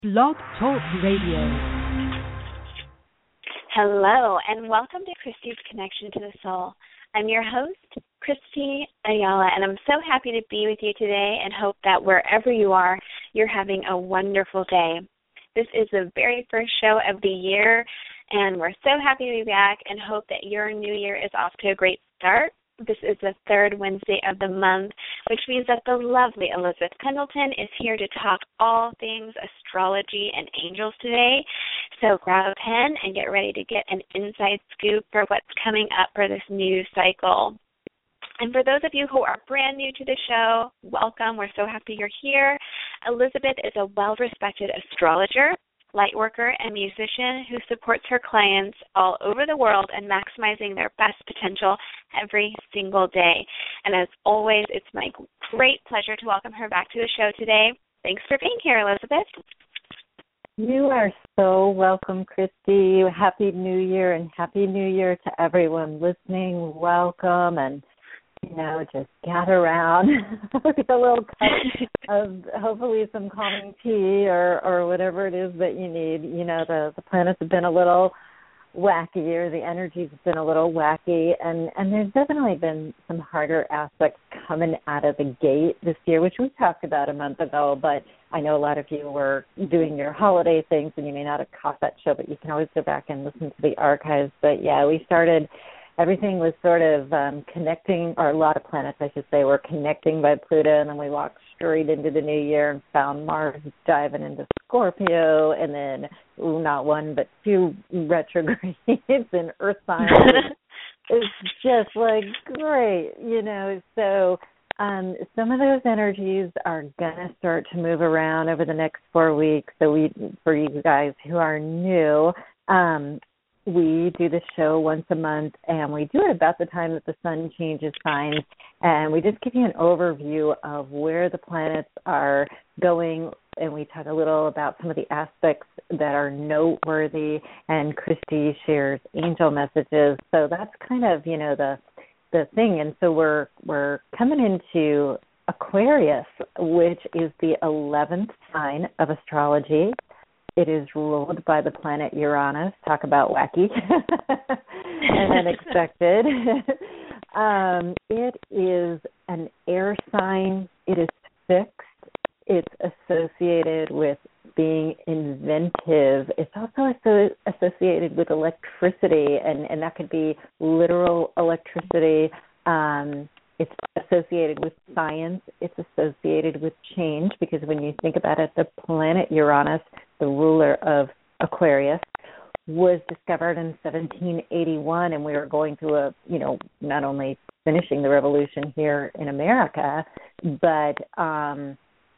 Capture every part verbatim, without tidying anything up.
Blog Talk Radio. Hello, and welcome to Christy's Connection to the Soul. I'm your host, Christy Ayala, and I'm so happy to be with you today and hope that wherever you are, you're having a wonderful day. This is the very first show of the year, and we're so happy to be back and hope that your new year is off to a great start. This is the third Wednesday of the month, which means that the lovely Elizabeth Pendleton is here to talk all things astrology and angels today. So grab a pen and get ready to get an inside scoop for what's coming up for this new cycle. And for those of you who are brand new to the show, welcome. We're so happy you're here. Elizabeth is a well-respected astrologer, lightworker, and musician who supports her clients all over the world in maximizing their best potential every single day. And as always, it's my great pleasure to welcome her back to the show today. Thanks for being here, Elizabeth. You are so welcome, Christy. Happy New Year, and Happy New Year to everyone listening. Welcome, and you know, just gather around with a little cup of hopefully some calming tea or, or whatever it is that you need. You know, the, the planets have been a little wacky, or the energies have been a little wacky, and, and there's definitely been some harder aspects coming out of the gate this year, which we talked about a month ago, but I know a lot of you were doing your holiday things, and you may not have caught that show, but you can always go back and listen to the archives. But, yeah, we started... Everything was sort of um, connecting, or a lot of planets, I should say, were connecting by Pluto, and then we walked straight into the new year and found Mars diving into Scorpio, and then ooh, not one but two retrogrades in Earth signs. It's just like great, you know. So um, some of those energies are gonna start to move around over the next four weeks. So we, for you guys who are new. Um, We do this show once a month, and we do it about the time that the sun changes signs, and we just give you an overview of where the planets are going, and we talk a little about some of the aspects that are noteworthy, and Christy shares angel messages. So that's kind of, you know, the the thing. And so we're we're coming into Aquarius, which is the eleventh sign of astrology. It is ruled by the planet Uranus. Talk about wacky and unexpected. um, it is an air sign. It is fixed. It's associated with being inventive. It's also asso- associated with electricity, and, and that could be literal electricity. Um, It's associated with science. It's associated with change, because when you think about it, the planet Uranus, the ruler of Aquarius, was discovered in seventeen eighty-one, and we were going through a, you know, not only finishing the revolution here in America, but, um,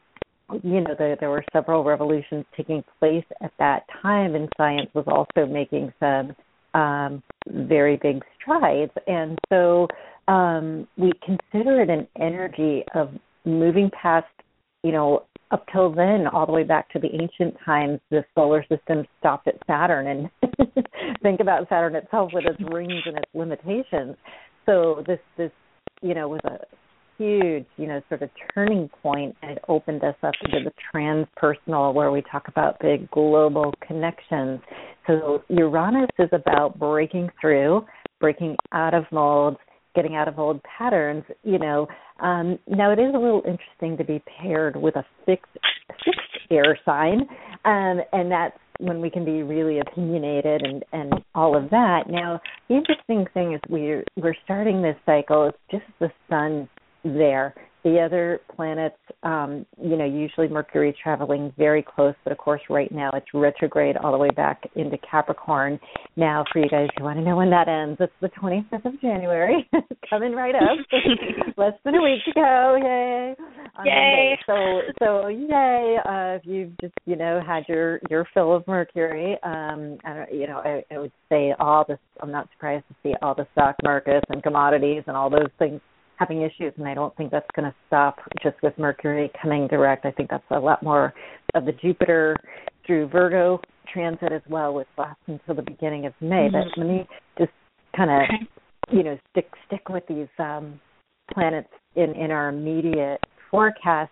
you know, the, there were several revolutions taking place at that time, and science was also making some um, very big strides. And so Um, we consider it an energy of moving past, you know, up till then, all the way back to the ancient times, the solar system stopped at Saturn. And think about Saturn itself with its rings and its limitations. So this, this, you know, was a huge, you know, sort of turning point, and it opened us up into the transpersonal, where we talk about big global connections. So Uranus is about breaking through, breaking out of molds, getting out of old patterns, you know. Um, now, it is a little interesting to be paired with a fixed, fixed air sign, um, and that's when we can be really opinionated and, and all of that. Now, the interesting thing is we're, we're starting this cycle. It's just the sun there. The other planets, um, you know, usually Mercury is traveling very close, but of course right now it's retrograde all the way back into Capricorn. Now, for you guys who want to know when that ends, it's the twenty-fifth of January, coming right up, less than a week to go, yay! On yay! Monday. So, so yay! Uh, if you've just, you know, had your, your fill of Mercury, um, I don't, you know, I, I would say all this. I'm not surprised to see all the stock markets and commodities and all those things having issues, and I don't think that's going to stop just with Mercury coming direct. I think that's a lot more of the Jupiter through Virgo transit as well, which lasts until the beginning of May. Mm-hmm. But let me just kind of, you know, stick stick with these um, planets in, in our immediate forecast.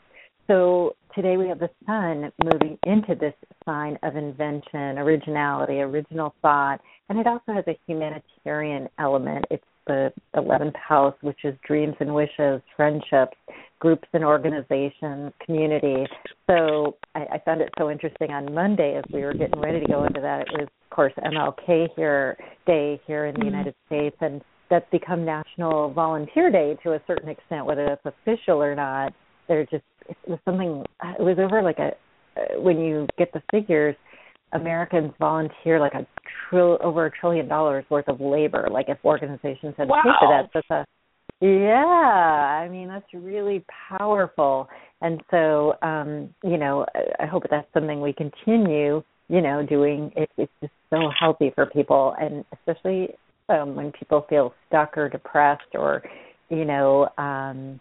so today we have the sun moving into this sign of invention, originality, original thought, and it also has a humanitarian element. It's the eleventh house, which is dreams and wishes, friendships, groups and organizations, community. So I, I found it so interesting on Monday as we were getting ready to go into that. It was, of course, M L K here Day here in the mm-hmm. United States, and that's become National Volunteer Day to a certain extent, whether that's official or not. There's just, it was something, it was over like a, when you get the figures, Americans volunteer like a trill, over a trillion dollars worth of labor. Like if organizations had wow. paid for that, that's a, yeah, I mean, that's really powerful. And so, um, you know, I, I hope that's something we continue, you know, doing. It, it's just so healthy for people, and especially um, when people feel stuck or depressed or, you know, um,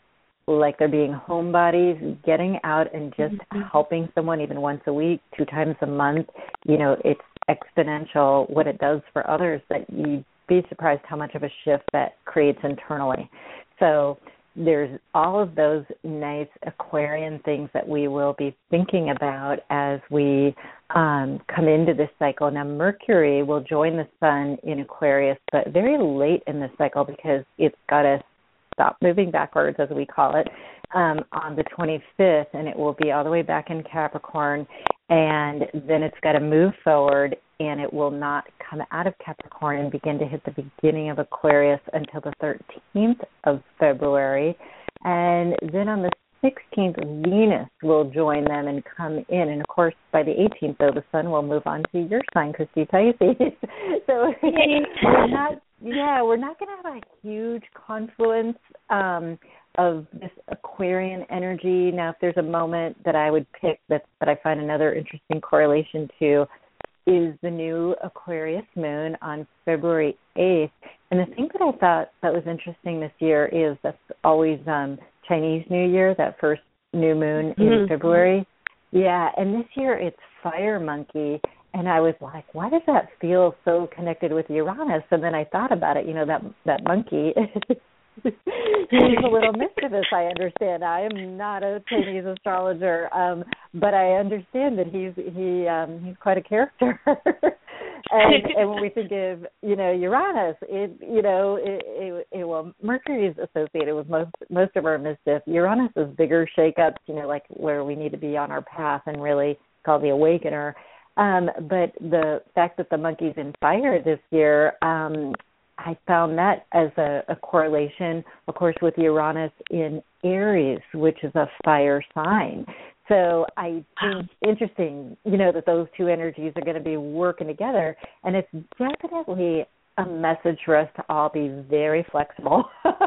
like they're being homebodies, getting out and just mm-hmm. helping someone even once a week, two times a month, you know, it's exponential what it does for others that you'd be surprised how much of a shift that creates internally. So there's all of those nice Aquarian things that we will be thinking about as we um, come into this cycle. Now, Mercury will join the sun in Aquarius, but very late in the cycle because it's got to stop moving backwards, as we call it, um, on the twenty-fifth, and it will be all the way back in Capricorn, and then it's got to move forward, and it will not come out of Capricorn and begin to hit the beginning of Aquarius until the thirteenth of February, and then on the sixteenth, Venus will join them and come in, and of course, by the eighteenth, though, the sun will move on to your sign, Christy Pisces. So we're not, yeah, we're not going to have a huge confluence um, of this Aquarian energy. Now, if there's a moment that I would pick that, that I find another interesting correlation to is the new Aquarius moon on February eighth. And the thing that I thought that was interesting this year is that's always um, Chinese New Year, that first new moon in mm-hmm. February. Yeah, and this year it's Fire Monkey. And I was like, why does that feel so connected with Uranus? And then I thought about it, you know, that that monkey, he's a little mischievous, I understand. I am not a Chinese astrologer, um, but I understand that he's he um, he's quite a character. and, and when we think of, you know, Uranus, it, you know, it, it, it well, Mercury is associated with most most of our mischief. Uranus is bigger shakeups, you know, like where we need to be on our path and really called the Awakener. Um, but the fact that the monkey's in fire this year, um, I found that as a, a correlation, of course, with Uranus in Aries, which is a fire sign. So I think interesting, you know, that those two energies are going to be working together. And it's definitely a message for us to all be very flexible.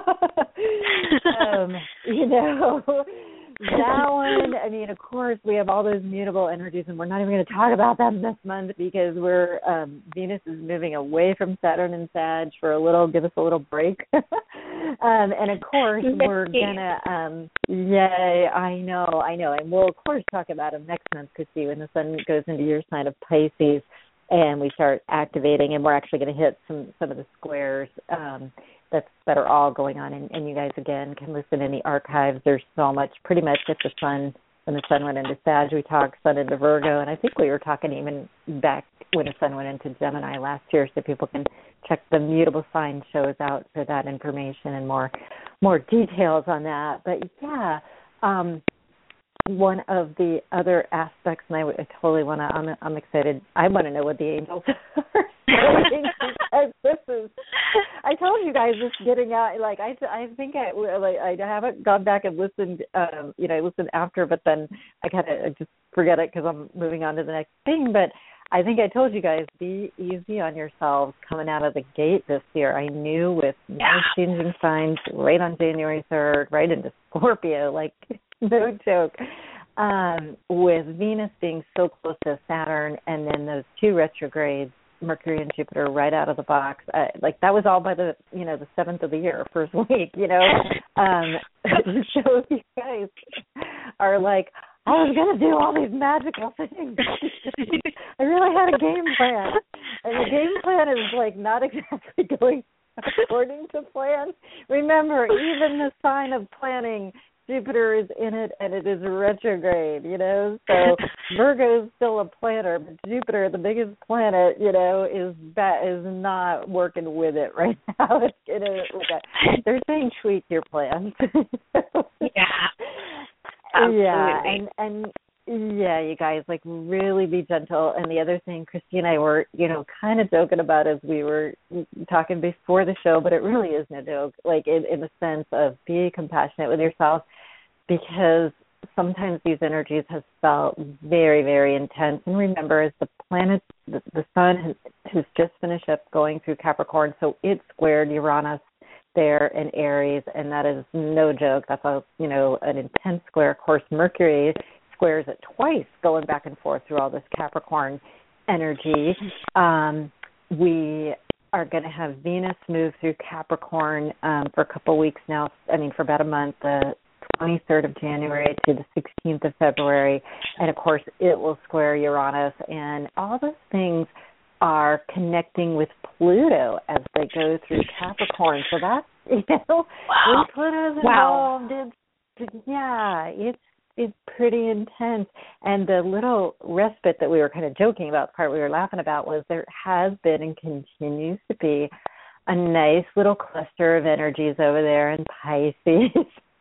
um, you know, that one, I mean, of course, we have all those mutable energies, and we're not even going to talk about them this month because we're um, Venus is moving away from Saturn and Sag for a little, give us a little break. um, and, of course, we're going to, um, yay, I know, I know. And we'll, of course, talk about them next month, Christy, when the sun goes into your sign of Pisces and we start activating, and we're actually going to hit some, some of the squares um That's, that are all going on, and, and you guys, again, can listen in the archives. There's so much, pretty much at the sun, when the sun went into Sag, we talked sun into Virgo, and I think we were talking even back when the sun went into Gemini last year, so people can check the mutable sign shows out for that information and more more details on that. But, yeah, um, one of the other aspects, and I, I totally want to, I'm, I'm excited, I want to know what the angels are saying, because this is, I told you guys this getting out, like, I, I think I, like, I haven't gone back and listened, um, you know, I listened after, but then I kind of just forget it because I'm moving on to the next thing, but I think I told you guys, be easy on yourselves coming out of the gate this year. I knew with nice changing signs right on January third, right into Scorpio, like, no joke. Um, with Venus being so close to Saturn and then those two retrogrades, Mercury and Jupiter, right out of the box, uh, like that was all by the, you know, the seventh of the year, first week, you know. Um, so you guys are like, I was going to do all these magical things. I really had a game plan. And the game plan is like not exactly going according to plan. Remember, even the sign of planning Jupiter is in it and it is retrograde, you know. So Virgo is still a planner, but Jupiter, the biggest planet, you know, is that is not working with it right now. It's in it with that. They're saying tweak your plans. Yeah. Absolutely. Yeah, and and yeah, you guys, like, really be gentle. And the other thing Christy and I were, you know, kind of joking about as we were talking before the show, but it really is no joke, like in, in the sense of be compassionate with yourself, because sometimes these energies have felt very, very intense. And remember, as the planet, the, the sun has, has just finished up going through Capricorn, so it squared Uranus there in Aries, and that is no joke. That's a, you know, an intense square. Of course, Mercury squares it twice, going back and forth through all this Capricorn energy. Um, we are going to have Venus move through Capricorn um, for a couple weeks now. I mean, for about a month, the twenty-third of January to the sixteenth of February. And, of course, it will square Uranus. And all those things are connecting with Pluto as they go through Capricorn. So that's, you know, wow. when Pluto's involved, wow. it's, yeah, it's, it's pretty intense. And the little respite that we were kind of joking about, the part we were laughing about, was there has been and continues to be a nice little cluster of energies over there in Pisces.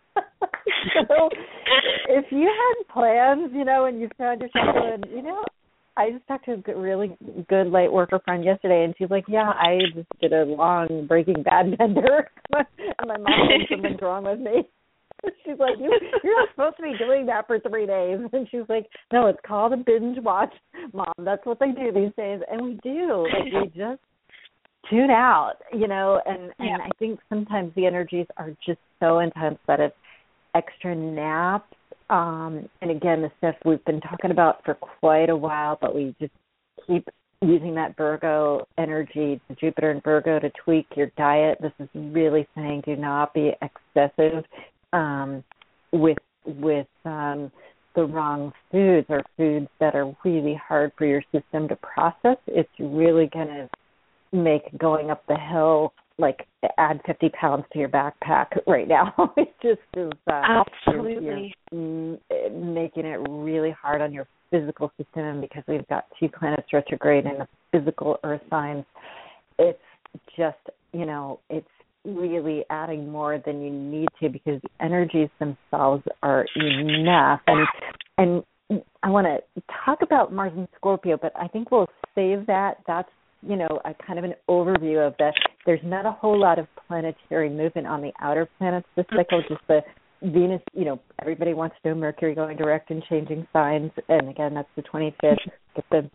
So if you had plans, you know, and you found yourself doing, you know, I just talked to a good, really good light worker friend yesterday, and she's like, yeah, I just did a long Breaking Bad bender, and my mom thinks something's wrong with me. She's like, you, you're not supposed to be doing that for three days. And she's like, no, it's called a binge watch, Mom. That's what they do these days. And we do. Like, we just tune out, you know, and, yeah. and I think sometimes the energies are just so intense that it's extra naps. Um, and, again, the stuff we've been talking about for quite a while, but we just keep using that Virgo energy, Jupiter and Virgo, to tweak your diet. This is really saying do not be excessive um, with with um, the wrong foods or foods that are really hard for your system to process. It's really going to make going up the hill, like, add fifty pounds to your backpack right now. It just is uh, absolutely you're, you're making it really hard on your physical system, because we've got two planets retrograde in the physical earth signs. It's just, you know, it's really adding more than you need to, because the energies themselves are enough. And and I want to talk about Mars and Scorpio, but I think we'll save that. That's, you know, a kind of an overview of that. There's not a whole lot of planetary movement on the outer planets this cycle, just the Venus, you know, everybody wants to know Mercury going direct and changing signs. And again, that's the twenty-fifth. Get the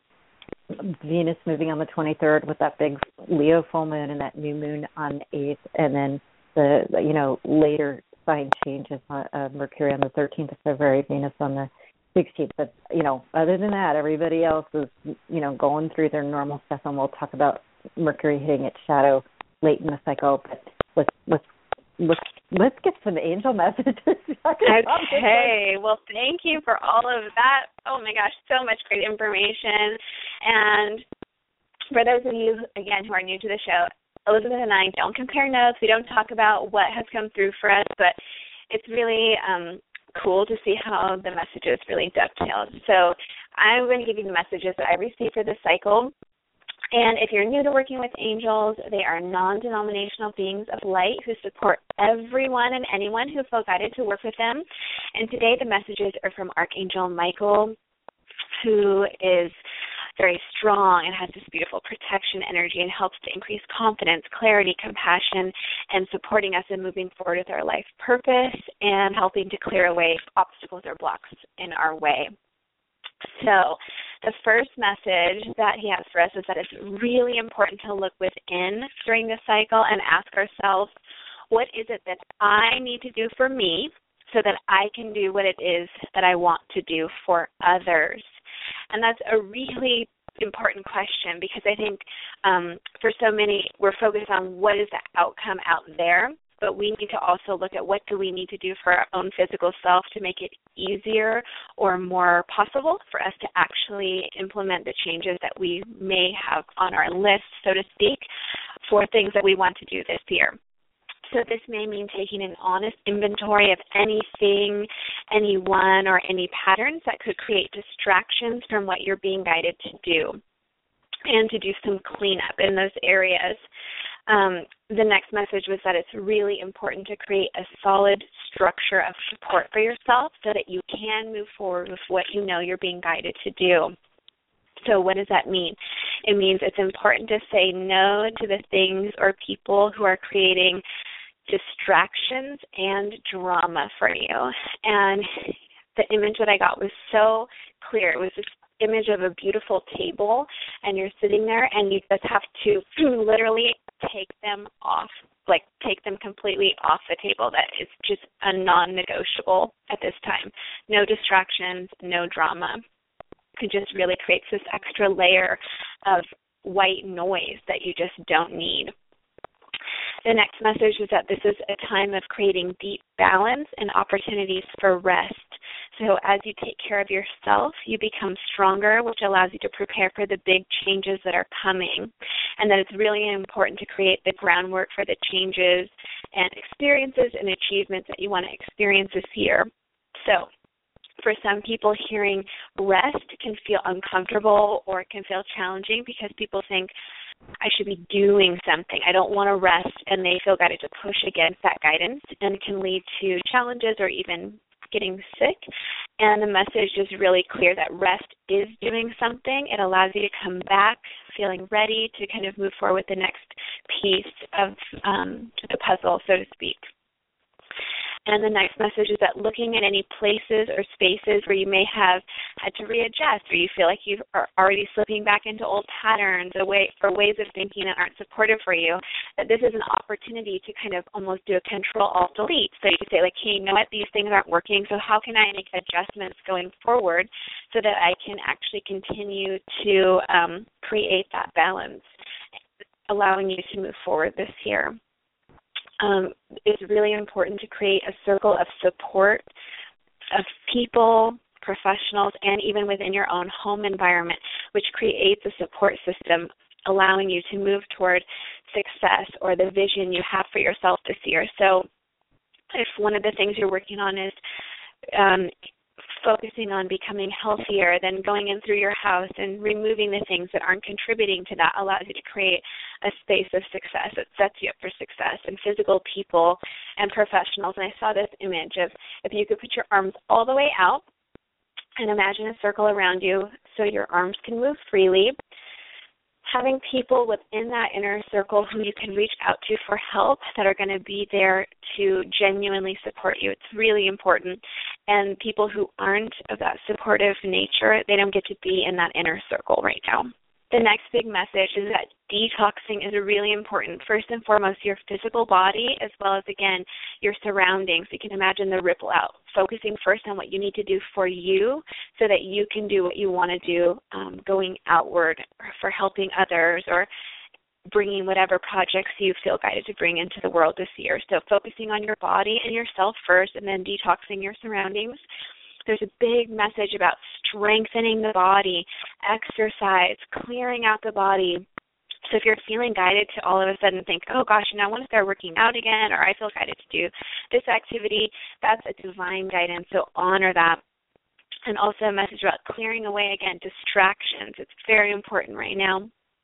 Venus moving on the twenty-third with that big Leo full moon and that new moon on the eighth. And then the, you know, later sign changes, on, uh, Mercury on the thirteenth of February, Venus on the sixteenth. But, you know, other than that, everybody else is, you know, going through their normal stuff. And we'll talk about Mercury hitting its shadow late in the cycle. But let's, let's, let's, let's get some angel messages. Okay. Well, thank you for all of that. Oh, my gosh, so much great information. And for those of you, again, who are new to the show, Elizabeth and I don't compare notes. We don't talk about what has come through for us, but it's really um, cool to see how the messages really dovetail. So I'm going to give you the messages that I received for this cycle. And if you're new to working with angels, they are non-denominational beings of light who support everyone and anyone who feels guided to work with them. And today the messages are from Archangel Michael, who is very strong and has this beautiful protection energy and helps to increase confidence, clarity, compassion, and supporting us in moving forward with our life purpose and helping to clear away obstacles or blocks in our way. So the first message that he has for us is that it's really important to look within during this cycle and ask ourselves, what is it that I need to do for me so that I can do what it is that I want to do for others? And that's a really important question, because I think um, for so many, we're focused on what is the outcome out there, but we need to also look at what do we need to do for our own physical self to make it easier or more possible for us to actually implement the changes that we may have on our list, so to speak, for things that we want to do this year. So this may mean taking an honest inventory of anything, anyone, or any patterns that could create distractions from what you're being guided to do, and to do some cleanup in those areas. Um, the next message was that it's really important to create a solid structure of support for yourself so that you can move forward with what you know you're being guided to do. So what does that mean? It means it's important to say no to the things or people who are creating distractions and drama for you. And the image that I got was so clear. It was this image of a beautiful table, and you're sitting there, and you just have to literally take them off, like take them completely off the table. That is just a non-negotiable at this time. No distractions, no drama. It just really creates this extra layer of white noise that you just don't need. The next message is that this is a time of creating deep balance and opportunities for rest. So as you take care of yourself, you become stronger, which allows you to prepare for the big changes that are coming. And that it's really important to create the groundwork for the changes and experiences and achievements that you want to experience this year. So for some people, hearing rest can feel uncomfortable or it can feel challenging because people think, I should be doing something. I don't want to rest, and they feel guided to push against that guidance, and it can lead to challenges or even getting sick. And the message is really clear that rest is doing something. It allows you to come back feeling ready to kind of move forward with the next piece of um, the puzzle, so to speak. And the next message is that looking at any places or spaces where you may have had to readjust, or you feel like you are already slipping back into old patterns or, way, or ways of thinking that aren't supportive for you, that this is an opportunity to kind of almost do a control-alt-delete. So you can say, like, hey, you know what, these things aren't working, so how can I make adjustments going forward so that I can actually continue to um, create that balance, allowing you to move forward this year. Um, it's really important to create a circle of support of people, professionals, and even within your own home environment, which creates a support system allowing you to move toward success or the vision you have for yourself this year. So if one of the things you're working on is um, focusing on becoming healthier, then going in through your house and removing the things that aren't contributing to that allows you to create a space of success. It sets you up for success in physical people and professionals. And I saw this image of if you could put your arms all the way out and imagine a circle around you so your arms can move freely, having people within that inner circle who you can reach out to for help that are going to be there to genuinely support you. It's really important. And people who aren't of that supportive nature, they don't get to be in that inner circle right now. The next big message is that detoxing is really important. First and foremost, your physical body as well as, again, your surroundings. You can imagine the ripple out, focusing first on what you need to do for you so that you can do what you want to do um, going outward for helping others or bringing whatever projects you feel guided to bring into the world this year. So focusing on your body and yourself first and then detoxing your surroundings. There's a big message about strengthening the body, exercise, clearing out the body. So if you're feeling guided to all of a sudden think, oh gosh, you know, I want to start working out again, or I feel guided to do this activity, that's a divine guidance, so honor that. And also a message about clearing away, again, distractions. It's very important right now.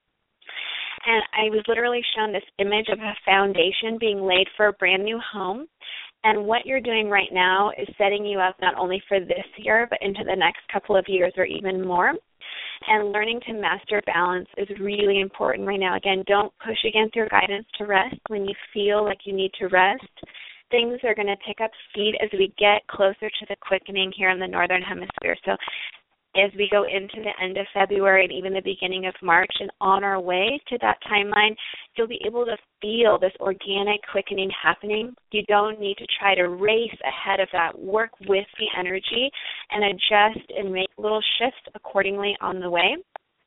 And I was literally shown this image of a foundation being laid for a brand new home. And what you're doing right now is setting you up not only for this year, but into the next couple of years or even more. And learning to master balance is really important right now. Again, don't push against your guidance to rest when you feel like you need to rest. Things are going to pick up speed as we get closer to the quickening here in the Northern Hemisphere. So as we go into the end of February and even the beginning of March and on our way to that timeline, you'll be able to feel this organic quickening happening. You don't need to try to race ahead of that. Work with the energy and adjust and make little shifts accordingly on the way.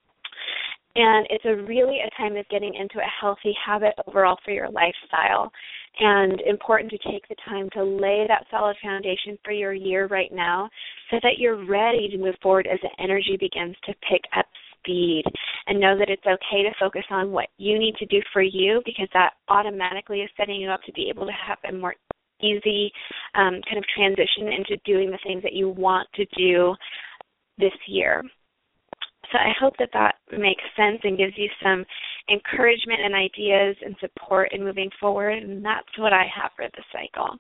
And it's a really a time of getting into a healthy habit overall for your lifestyle, and important to take the time to lay that solid foundation for your year right now so that you're ready to move forward as the energy begins to pick up speed. and know that it's okay to focus on what you need to do for you, because that automatically is setting you up to be able to have a more easy um, kind of transition into doing the things that you want to do this year. So I hope that that makes sense and gives you some encouragement and ideas and support in moving forward, and that's what I have for this cycle.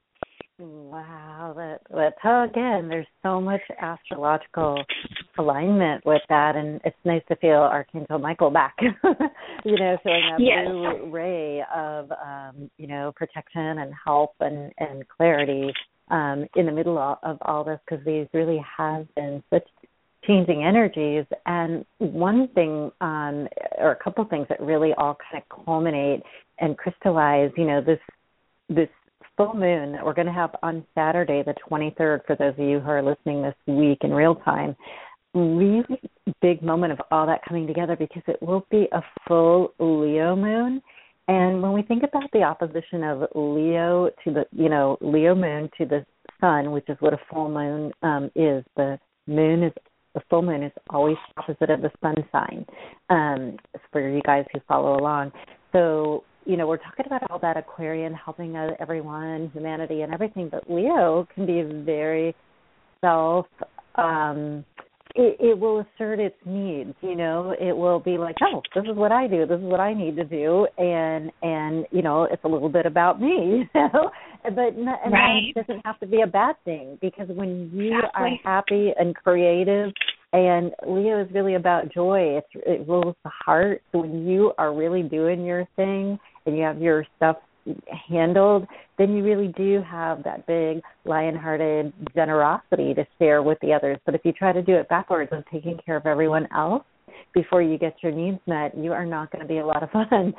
Wow, that, that oh, again, there's so much astrological alignment with that, and it's nice to feel Archangel Michael back, you know, feeling that yes. blue ray of, um, you know, protection and help and, and clarity um, in the middle of all this, because these really have been such changing energies. And one thing, um, or a couple things that really all kind of culminate and crystallize, you know, this this full moon that we're going to have on Saturday, the twenty-third, for those of you who are listening this week in real time, really big moment of all that coming together, because it will be a full Leo moon. And when we think about the opposition of Leo to the, you know, Leo moon to the sun, which is what a full moon um, is, the moon is, the full moon is always opposite of the sun sign, um, for you guys who follow along. So, you know, we're talking about all that Aquarian helping everyone, humanity and everything, but Leo can be very self, um, it, it will assert its needs, you know, it will be like, oh, this is what I do, this is what I need to do, and, and you know, it's a little bit about me, you know, but not, and right. that doesn't have to be a bad thing, because when you exactly. are happy and creative, and Leo is really about joy, it's, it rules the heart, so when you are really doing your thing and you have your stuff handled, then you really do have that big lion-hearted generosity to share with the others. But if you try to do it backwards of taking care of everyone else before you get your needs met, you are not going to be a lot of fun. and,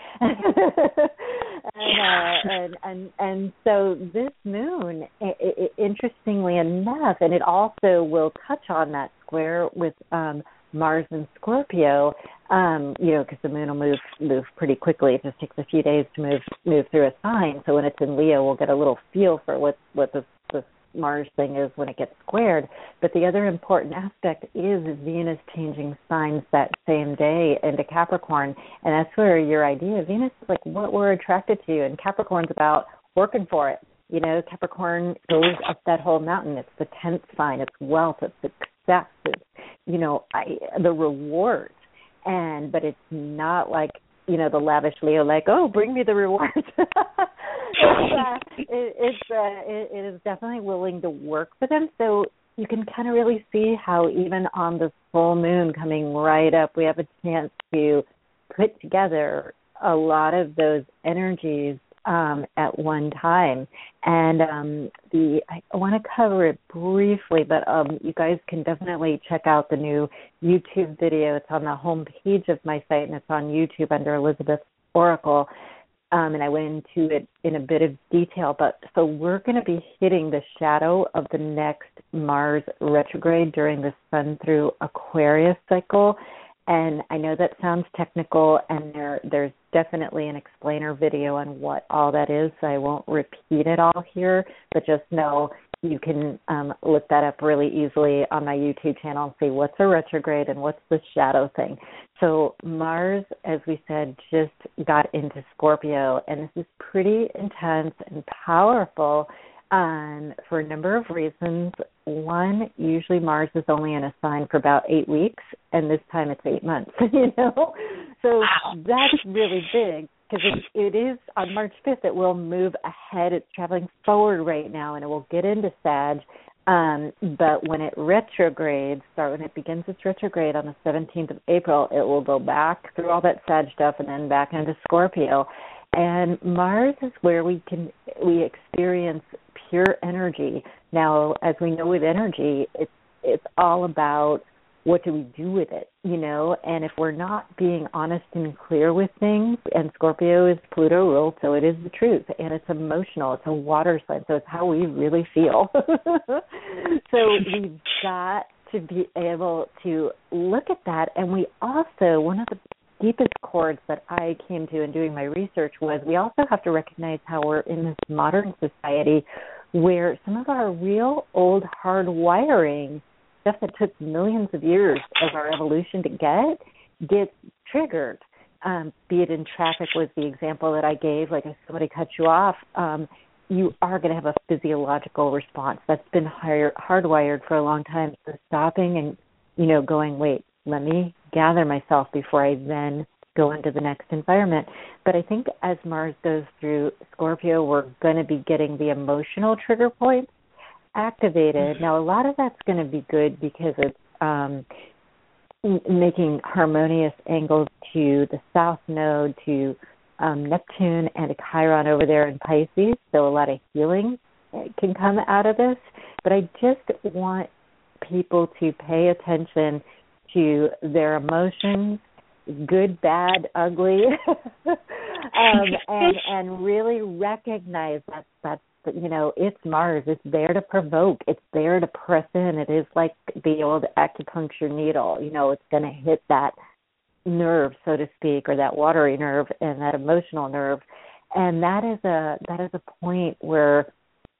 uh, and and and so this moon, it, it, interestingly enough, and it also will touch on that square with um, Mars and Scorpio, um, you know, because the moon will move move pretty quickly. It just takes a few days to move move through a sign. So when it's in Leo, we'll get a little feel for what what the, the Mars thing is when it gets squared. But the other important aspect is Venus changing signs that same day into Capricorn, and that's where your idea, Venus is like what we're attracted to, and Capricorn's about working for it. You know, Capricorn goes up that whole mountain. It's the tenth sign. It's wealth. It's success. It's, you know, I, the rewards. And but it's not like, you know, the lavish Leo, like, oh, bring me the rewards. it's uh, it, it's uh, it, it is definitely willing to work for them. So you can kind of really see how even on the full moon coming right up, we have a chance to put together a lot of those energies um, at one time. And um, the I, I want to cover it briefly, but um, you guys can definitely check out the new YouTube video. It's on the home page of my site, and it's on YouTube under Elizabeth Oracle. Um, and I went into it in a bit of detail. But so we're going to be hitting the shadow of the next Mars retrograde during the Sun through Aquarius cycle. And I know that sounds technical, and there there's definitely an explainer video on what all that is, so I won't repeat it all here, but just know you can um, look that up really easily on my YouTube channel and see what's a retrograde and what's the shadow thing. So Mars, as we said, just got into Scorpio, and this is pretty intense and powerful um, for a number of reasons. One, usually Mars is only in a sign for about eight weeks, and this time it's eight months, you know? So wow. That's really big, because it, it is on March fifth, it will move ahead. It's traveling forward right now, and it will get into Sag. Um, but when it retrogrades, start when it begins its retrograde on the seventeenth of April, it will go back through all that Sag stuff and then back into Scorpio. And Mars is where we can we experience pure energy. Now, as we know with energy, it's it's all about what do we do with it, you know? And if we're not being honest and clear with things, and Scorpio is Pluto ruled, so it is the truth, and it's emotional, it's a water sign, so it's how we really feel. So we've got to be able to look at that, and we also, one of the deepest chords that I came to in doing my research was we also have to recognize how we're in this modern society where some of our real old hard wiring, stuff that took millions of years of our evolution to get, gets triggered, um, be it in traffic was the example that I gave, like if somebody cuts you off, um, you are going to have a physiological response. That's been hard, hardwired for a long time. So stopping and, you know, going, wait, let me gather myself before I then go into the next environment. But I think as Mars goes through Scorpio, we're going to be getting the emotional trigger points activated. Now, a lot of that's going to be good because it's um, making harmonious angles to the South Node, to um, Neptune and a Chiron over there in Pisces. So a lot of healing can come out of this. But I just want people to pay attention to their emotions, good, bad, ugly, um, and and really recognize that that's, you know, it's Mars. It's there to provoke. It's there to press in. It is like the old acupuncture needle. You know, it's going to hit that nerve, so to speak, or that watery nerve and that emotional nerve. And that is a that is a point where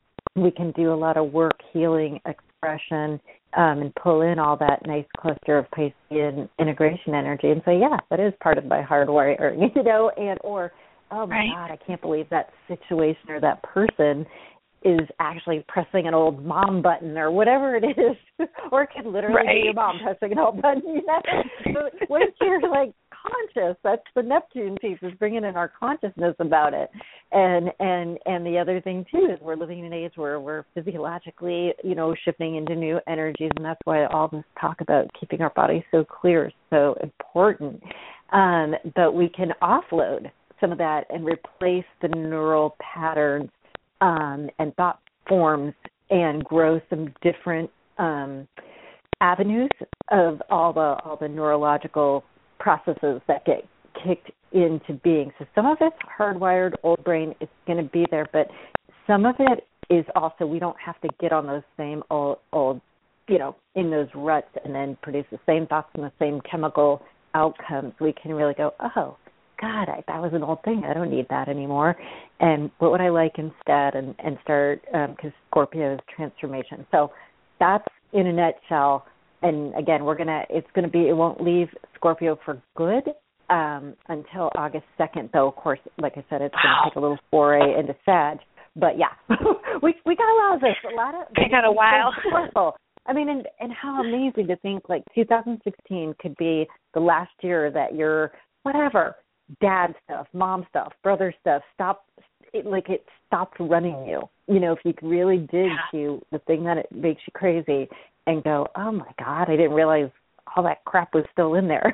we can do a lot of work, healing, expression, um, and pull in all that nice cluster of Piscean integration energy and say, yeah, that is part of my hardwiring, you know, and or, oh, my right. God, I can't believe that situation or that person is actually pressing an old mom button or whatever it is, or it could literally right. be your mom pressing an old button. You know? So what if you're, like, conscious? That's the Neptune piece, is bringing in our consciousness about it. And and and the other thing, too, is we're living in an age where we're physiologically, you know, shifting into new energies, and that's why all this talk about keeping our bodies so clear is so important. Um, but we can offload some of that and replace the neural patterns um, and thought forms and grow some different um, avenues of all the all the neurological processes that get kicked into being. So some of it's hardwired, old brain, it's going to be there, but some of it is also, we don't have to get on those same old, old, you know, in those ruts and then produce the same thoughts and the same chemical outcomes. We can really go, oh, God, I, that was an old thing. I don't need that anymore. And what would I like instead? And, and start, because um, Scorpio is transformation. So that's in a nutshell. And again, we're gonna. It's gonna be. It won't leave Scorpio for good um, until August second. Though, of course, like I said, it's wow. gonna take a little foray into Sag. But yeah, we we got a lot of this. A lot of. I got a while. So I mean, and and how amazing to think like two thousand sixteen could be the last year that your whatever dad stuff, mom stuff, brother stuff stop. It, like it stopped running you. You know, if you really dig yeah. to the thing that it makes you crazy. And go, oh, my God, I didn't realize all that crap was still in there.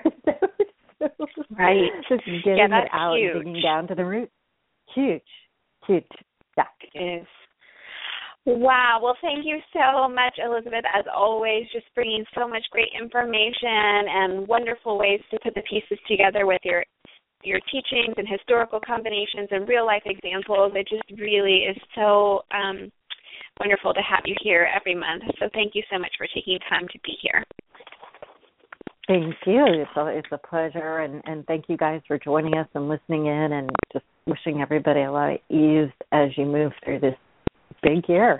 Right. Just getting yeah, that's it out huge. and digging down to the root. Huge. Huge. Yeah. It is. Wow. Well, thank you so much, Elizabeth, as always, just bringing so much great information and wonderful ways to put the pieces together with your your teachings and historical combinations and real-life examples. It just really is so um, wonderful to have you here every month. So thank you so much for taking time to be here. Thank you. It's a, it's a pleasure, and, and thank you guys for joining us and listening in, and just wishing everybody a lot of ease as you move through this big year.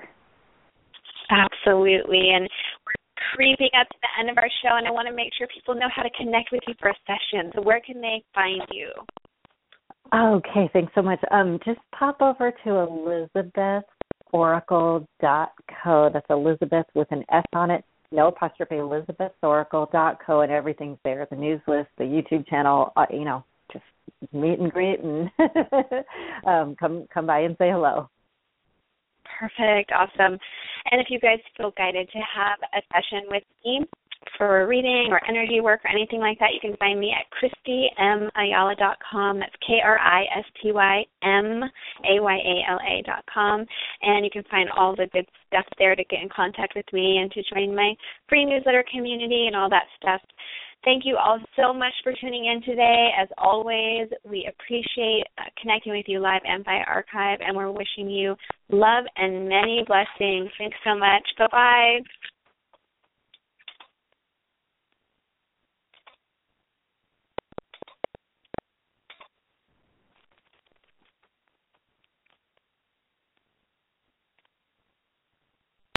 Absolutely. And we're creeping up to the end of our show, and I want to make sure people know how to connect with you for a session. So where can they find you? Okay, thanks so much. Um, just pop over to Elizabeth Oracle dot co. That's Elizabeth with an S on it, no apostrophe, Elizabeth Oracle dot co, and everything's there. The news list, the YouTube channel, uh, you know, just meet and greet and um, come come by and say hello. Perfect. Awesome. And if you guys feel guided to have a session with me for a reading or energy work or anything like that, you can find me at Kristy M Ayala dot com. That's K R I S T Y M A Y A L A dot com. And you can find all the good stuff there to get in contact with me and to join my free newsletter community and all that stuff. Thank you all so much for tuning in today. As always, we appreciate uh, connecting with you live and via archive, and we're wishing you love and many blessings. Thanks so much. Bye-bye.